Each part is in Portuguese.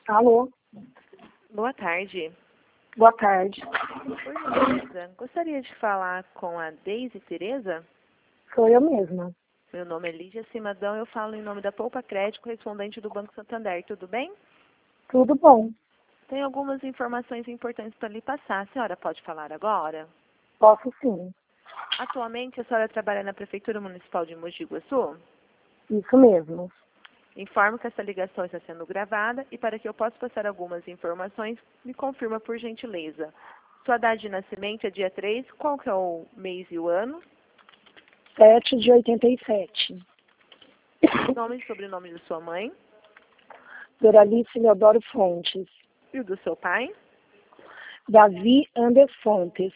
Alô, Boa tarde. boa tarde. Por gentileza, gostaria de falar com a Deise Tereza? Sou eu mesma. Meu nome é Lídia Cimadão, eu falo em nome da Poupa Crédito, correspondente do Banco Santander. Tudo bem? Tudo bom? Tenho algumas informações importantes para lhe passar. A senhora pode falar agora? Posso sim. Atualmente, a senhora trabalha na Prefeitura Municipal de Mogi Guaçu? Isso mesmo. Informo que essa ligação está sendo gravada e para que eu possa passar algumas informações, me confirma por gentileza. Sua data de nascimento é dia 3, qual que é o mês e o ano? 7 de 87. Nome e sobrenome de sua mãe Doralice Leodoro Fontes. e o do seu pai? Davi Andes Fontes.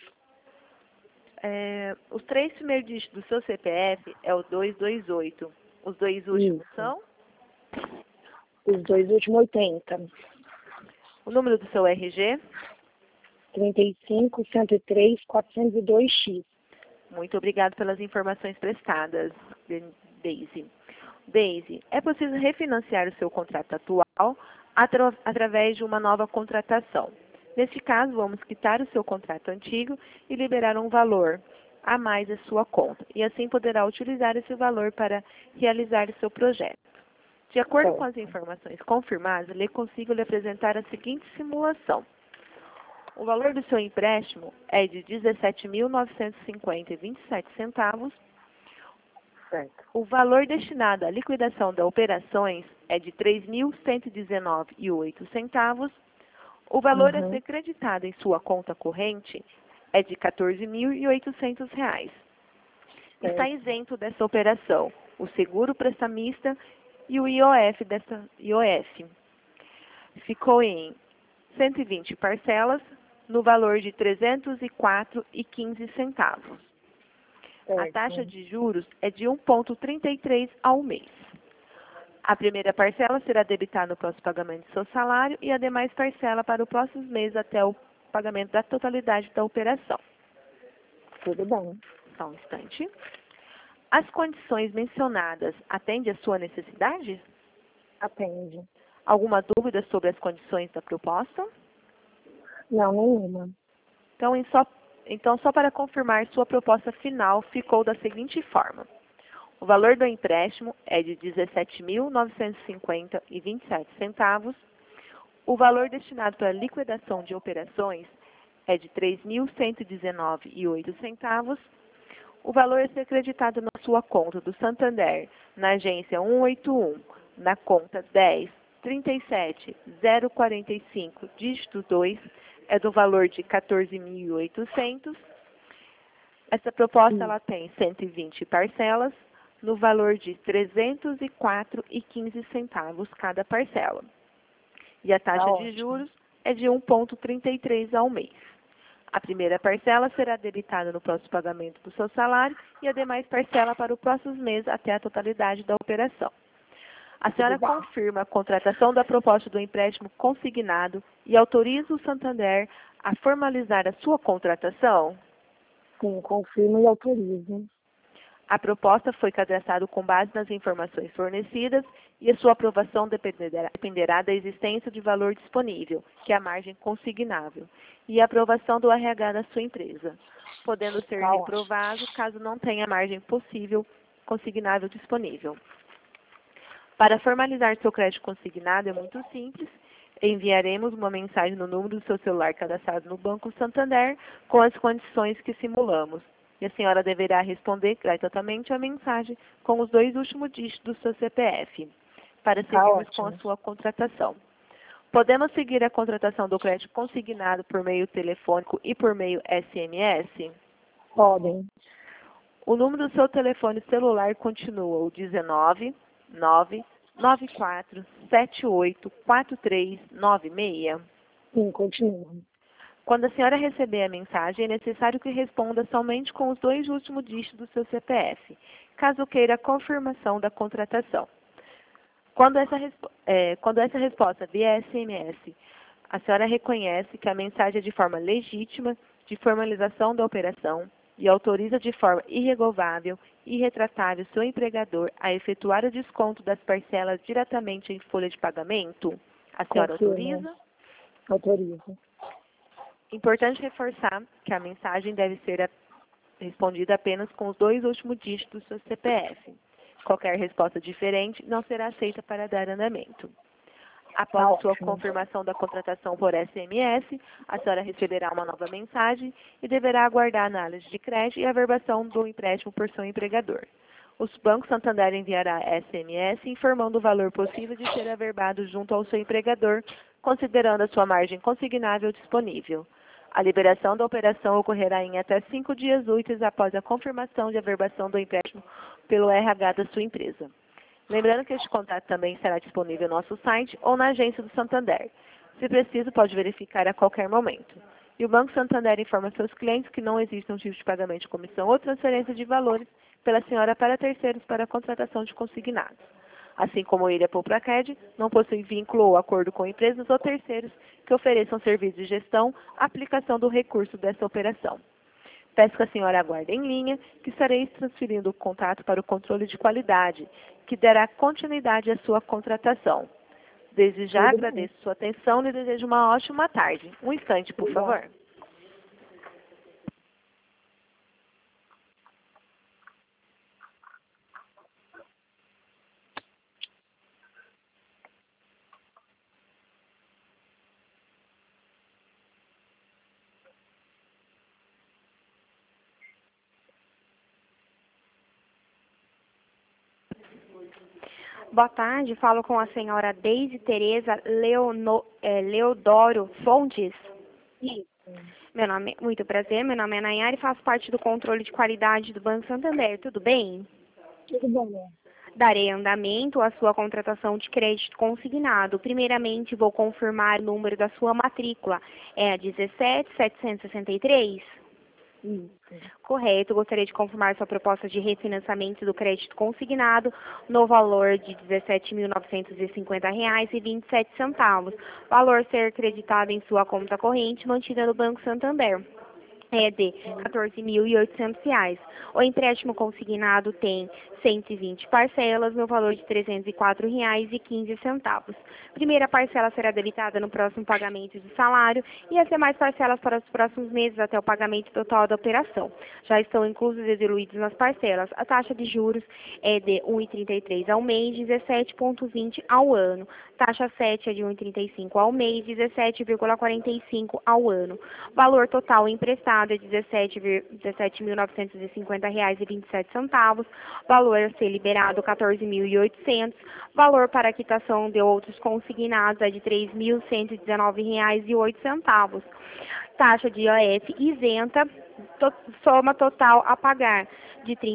Os 3 primeiros dígitos do seu CPF é o 228. Os 2 últimos Isso. são? Os dois últimos 80. O número do seu RG? 35, 103, 402X. Muito obrigado pelas informações prestadas, Deise. Deise, é possível refinanciar o seu contrato atual através de uma nova contratação. Neste caso, vamos quitar o seu contrato antigo e liberar um valor a mais à sua conta. E assim poderá utilizar esse valor para realizar o seu projeto. De acordo com as informações confirmadas, eu consigo lhe apresentar a seguinte simulação. O valor do seu empréstimo é de R$ 17.950,27. Certo. O valor destinado à liquidação das operações é de R$ 3.119,08. O valor a ser creditado em sua conta corrente é de R$ 14.800. Está isento dessa operação o seguro prestamista e o IOF dessa IOF. Ficou em 120 parcelas no valor de R$ 304,15. A taxa de juros é de 1,33 ao mês. A primeira parcela será debitada no próximo pagamento do seu salário e a demais parcela para o próximo mês até o pagamento da totalidade da operação. Tudo bem. Só um instante. As condições mencionadas atendem à sua necessidade? Atende. Alguma dúvida sobre as condições da proposta? Não, nenhuma. Então, só para confirmar, sua proposta final ficou da seguinte forma. O valor do empréstimo é de R$ 17.950,27. O valor destinado para liquidação de operações é de R$ 3.119,08. O valor a ser creditado na sua conta do Santander, na agência 181, na conta 10.37.045, dígito 2, é do valor de R$ 14.800. Essa proposta ela tem 120 parcelas, no valor de R$ 304,15 cada parcela. E a taxa de juros é de 1,33 ao mês. A primeira parcela será debitada no próximo pagamento do seu salário e a demais parcela para o próximo mês até a totalidade da operação. A senhora confirma a contratação da proposta do empréstimo consignado e autoriza o Santander a formalizar a sua contratação? Sim, confirmo e autorizo. A proposta foi cadastrada com base nas informações fornecidas e a sua aprovação dependerá da existência de valor disponível, que é a margem consignável, e a aprovação do RH da sua empresa, podendo ser reprovado caso não tenha margem possível consignável disponível. Para formalizar seu crédito consignado é muito simples. Enviaremos uma mensagem no número do seu celular cadastrado no Banco Santander com as condições que simulamos. E a senhora deverá responder gratuitamente a mensagem com os 2 últimos dígitos do seu CPF, para seguirmos com a sua contratação. Podemos seguir a contratação do crédito consignado por meio telefônico e por meio SMS? Podem. O número do seu telefone celular continua o 19 994 78 4396. Sim, continua. Quando a senhora receber a mensagem, é necessário que responda somente com os 2 últimos dígitos do seu CPF, caso queira a confirmação da contratação. Quando essa resposta vier SMS, a senhora reconhece que a mensagem é de forma legítima de formalização da operação e autoriza de forma irrevogável e irretratável seu empregador a efetuar o desconto das parcelas diretamente em folha de pagamento? A senhora Confirmo. autoriza? Autorizo. Importante reforçar que a mensagem deve ser respondida apenas com os 2 últimos dígitos do seu CPF. Qualquer resposta diferente não será aceita para dar andamento. Após a sua Ótimo. confirmação da contratação por SMS, a senhora receberá uma nova mensagem e deverá aguardar a análise de crédito e a averbação do empréstimo por seu empregador. O Banco Santander enviará SMS informando o valor possível de ser averbado junto ao seu empregador, considerando a sua margem consignável disponível. A liberação da operação ocorrerá em até 5 dias úteis após a confirmação de averbação do empréstimo pelo RH da sua empresa. Lembrando que este contato também será disponível no nosso site ou na agência do Santander. Se preciso, pode verificar a qualquer momento. E o Banco Santander informa seus clientes que não existe um tipo de pagamento de comissão ou transferência de valores pela senhora para terceiros para a contratação de consignados. Assim como ele, a Poupracred, não possui vínculo ou acordo com empresas ou terceiros que ofereçam serviços de gestão, aplicação do recurso dessa operação. Peço que a senhora aguarde em linha, que estarei transferindo o contato para o controle de qualidade, que dará continuidade à sua contratação. Desde já Tudo bem. agradeço sua atenção e lhe desejo uma ótima tarde. Um instante, por Obrigada. favor. Boa tarde, falo com a senhora Deise Tereza Leodoro Fontes. Isso. Muito prazer, meu nome é Nayara e faço parte do controle de qualidade do Banco Santander, tudo bem? Tudo bom, né? Darei andamento à sua contratação de crédito consignado. Primeiramente, vou confirmar o número da sua matrícula. É a 17763? Isso. Correto. Gostaria de confirmar sua proposta de refinanciamento do crédito consignado no valor de R$ 17.950,27. Valor ser creditado em sua conta corrente mantida no Banco Santander. É de R$ 14.800. O empréstimo consignado tem 120 parcelas no valor de R$ 304,15. Primeira parcela será debitada no próximo pagamento do salário e as demais parcelas para os próximos meses até o pagamento total da operação. Já estão inclusos e diluídos nas parcelas. A taxa de juros é de 1,33 ao mês, 17,20 ao ano. Taxa 7 é de 1,35 ao mês, 17,45 ao ano. Valor total emprestado é R$ 17.950,27. Valor a ser liberado R$ 14.800. Valor para quitação de outros consignados é de R$ 3.119,08. Taxa de IOF isenta, soma total a pagar de R$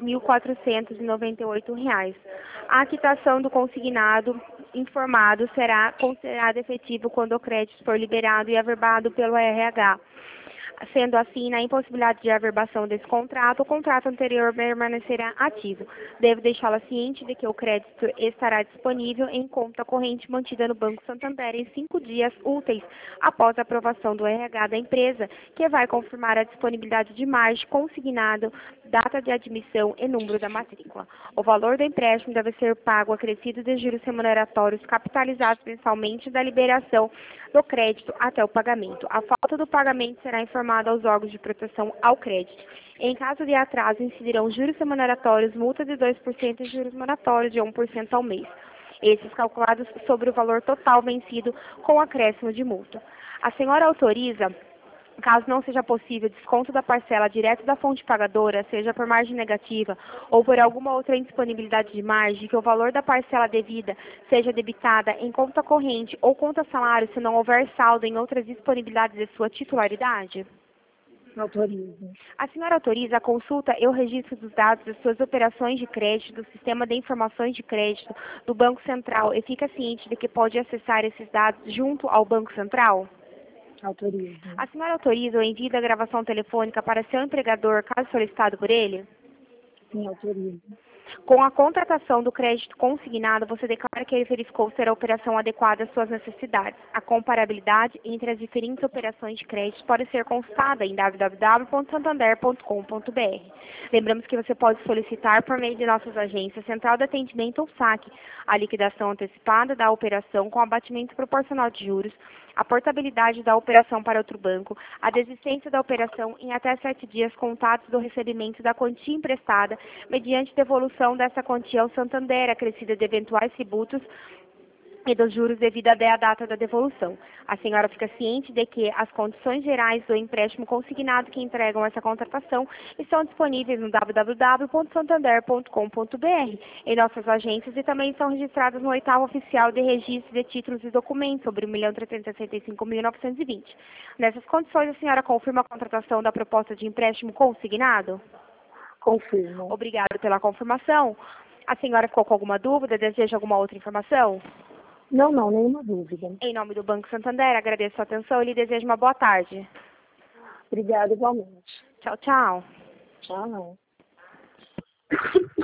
36.498. A quitação do consignado informado será considerada efetivo quando o crédito for liberado e averbado pelo RH. Sendo assim, na impossibilidade de averbação desse contrato, o contrato anterior permanecerá ativo. Devo deixá-la ciente de que o crédito estará disponível em conta corrente mantida no Banco Santander em 5 dias úteis após a aprovação do RH da empresa, que vai confirmar a disponibilidade de margem consignado, data de admissão e número da matrícula. O valor do empréstimo deve ser pago acrescido de juros remuneratórios capitalizados mensalmente da liberação do crédito até o pagamento. A falta do pagamento será informada aos órgãos de proteção ao crédito. Em caso de atraso, incidirão juros remuneratórios, multa de 2% e juros moratórios de 1% ao mês. Esses calculados sobre o valor total vencido com acréscimo de multa. A senhora autoriza, caso não seja possível desconto da parcela direto da fonte pagadora, seja por margem negativa ou por alguma outra indisponibilidade de margem, que o valor da parcela devida seja debitada em conta corrente ou conta salário se não houver saldo em outras disponibilidades de sua titularidade? Autorizo. A senhora autoriza a consulta e o registro dos dados das suas operações de crédito do Sistema de Informações de Crédito do Banco Central e fica ciente de que pode acessar esses dados junto ao Banco Central? Autorizo. A senhora autoriza o envio da gravação telefônica para seu empregador, caso solicitado por ele? Sim, autorizo. Com a contratação do crédito consignado, você declara que ele verificou ser a operação adequada às suas necessidades. A comparabilidade entre as diferentes operações de crédito pode ser consultada em www.santander.com.br. Lembramos que você pode solicitar por meio de nossas agências Central de Atendimento ou SAC a liquidação antecipada da operação com abatimento proporcional de juros, a portabilidade da operação para outro banco, a desistência da operação em até 7 dias contados do recebimento da quantia emprestada, mediante devolução dessa quantia ao Santander, acrescida de eventuais tributos e dos juros devido à data da devolução. A senhora fica ciente de que as condições gerais do empréstimo consignado que entregam essa contratação estão disponíveis no www.santander.com.br, em nossas agências, e também estão registradas no 8º Oficial de Registro de Títulos e Documentos sobre 1.365.920. Nessas condições, a senhora confirma a contratação da proposta de empréstimo consignado? Confirmo. Obrigada pela confirmação. A senhora ficou com alguma dúvida? Deseja alguma outra informação? Não, nenhuma dúvida. Em nome do Banco Santander, agradeço a atenção e lhe desejo uma boa tarde. Obrigada igualmente. Tchau, tchau. Tchau.